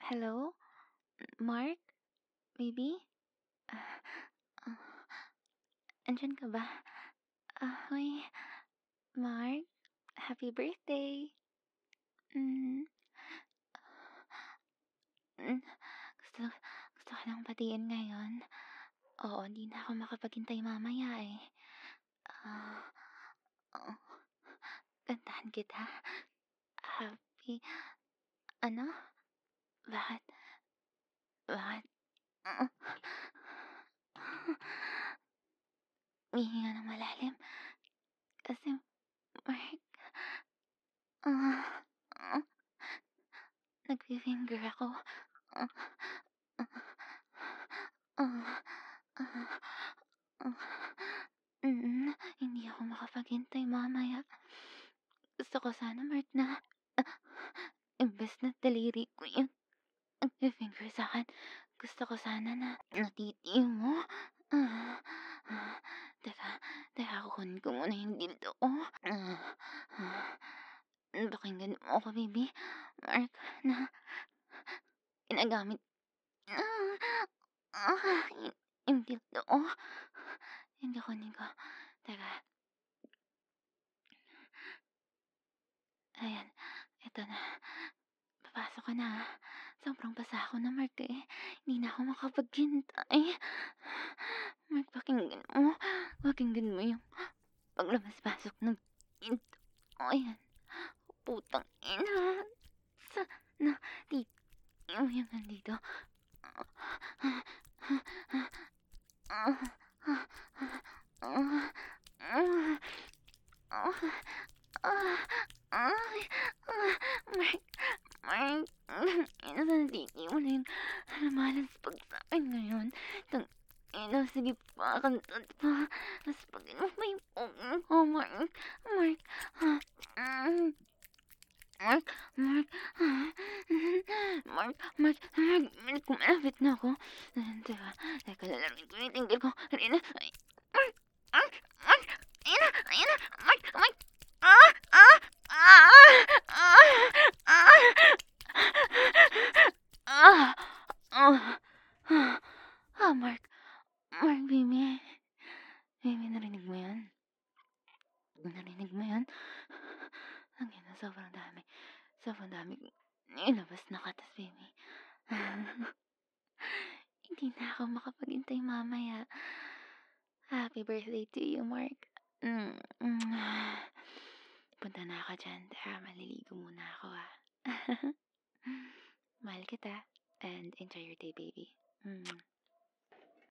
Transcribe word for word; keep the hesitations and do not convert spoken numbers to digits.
Hello? Mark? Baby? Ah, ah, andyan ka ba? Ahoy, Mark. Happy birthday. Mm, mm, gusto, gusto ko lang batiin ngayon. Oo, hindi na ako makapaghintay mamaya eh. Ah, oh, kantahan kita. Happy, ano? Bakit? Bakit? Ah, Hihinga ng malalim. Kasi, Mark, ah, ah, nagfi-finger ako. Ah, ah, ah, ah, ah, mm, hindi ako makapaghintay mamaya. Gusto ko sana, Mark, na ah, imbes na daliri ko yung nagfi-finger sa'kin, gusto ko sana na natitiyo mo. Ah, ah, teka, teka kukunin ko muna yung dildo ko. Ah, ah, pakinggan mo ako, baby. Mark, na ginagamit ah, ah, yung yung dildo ko. Hindi kunin ko. Teka, ayan, eto na. Papasok ka na, ah. Sobrang basa ako na, Mark, eh. Hindi na ako makapaghintay. Mark, pakinggan mo. Pakinggan mo yung paglabas-pasok ng pinto. O, ayan. Putang ina. Sa, na, di, yung yung nandito. Mark, Mark, nandito mo na yung lumalaspag sa akin ngayon. Tang ina, sige pa, kantat pa. Laspagin mo pa yung pungin ko, Mark. Mark, ah, mm, Mark, Mark, ah, Mark, Mark, Mark, Mark, kumalapit na ako. Teka, teka, lalamin ko yung tingkil ko. Halina, ay, Mark, Mark, Mark, ayun na, ayun na, Mark, Mark, ah, ah, ah, ah, ah, ah, ah, ah, ah, Mark, Mark, baby, baby, narinig mo yan? Narinig mo yan? Ang ina, sobrang dami. Sobrang dami nilabas na katas, baby. Hindi na ako makapaghintay mamaya. Happy birthday to you, Mark. Mm, mm. Punta na ako dyan. Tara, maliligo muna ako, ah. Mahal kita. And enjoy your day, baby. Mm.